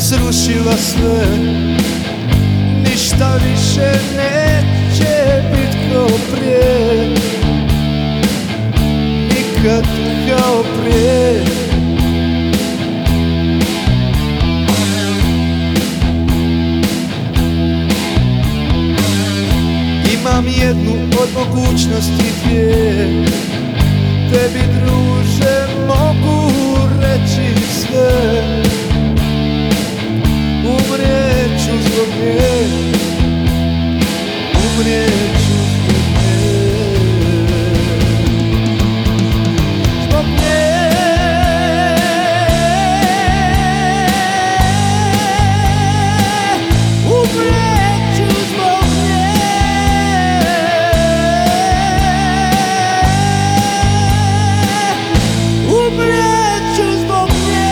srušila sve. Ništa više neće bit kao prije, nikad kao prije. Imam jednu od mogućnosti dvije, tebi druže mogu reći sve. Umrijeću zbog nje, umrijeću zbog nje. Zbog nje. Umrijeću zbog nje. Umrijeću zbog nje.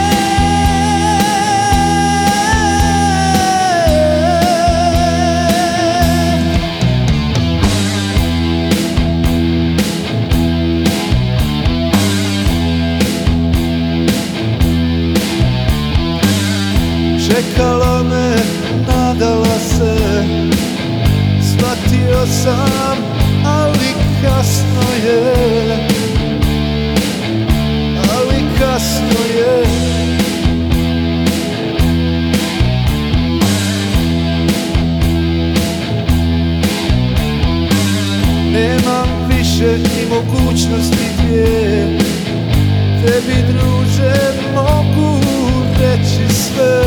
Čekala me, nadala se, shvatio sam, ali kasno je, ali kasno je. Nemam više ni mogućnosti dvije, tebi druže mogu reći sve.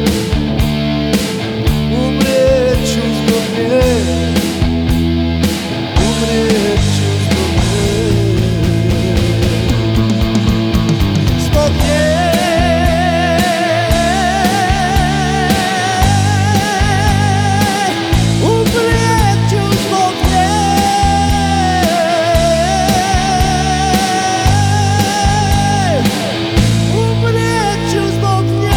Umrijeću zbog nje, umrijeću zbog nje. Zbog nje. Umrijeću zbog nje. Umrijeću zbog nje.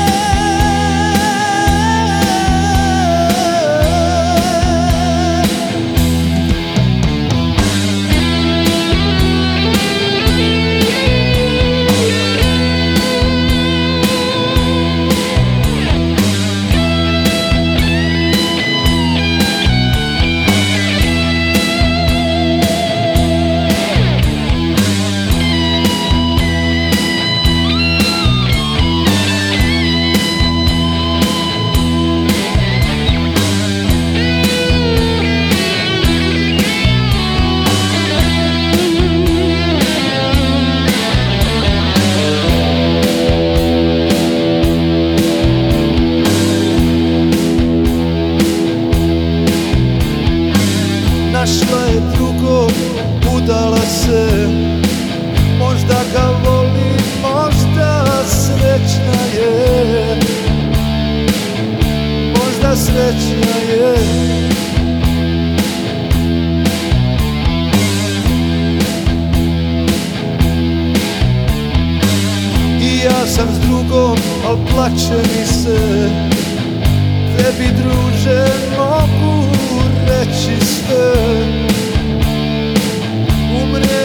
Našla je drugog, udala se, možda ga voli, možda srećna je, možda srećna je. I ja sam s drugom, al plače mi se, tebi druže mogu reći sve. Umrijeću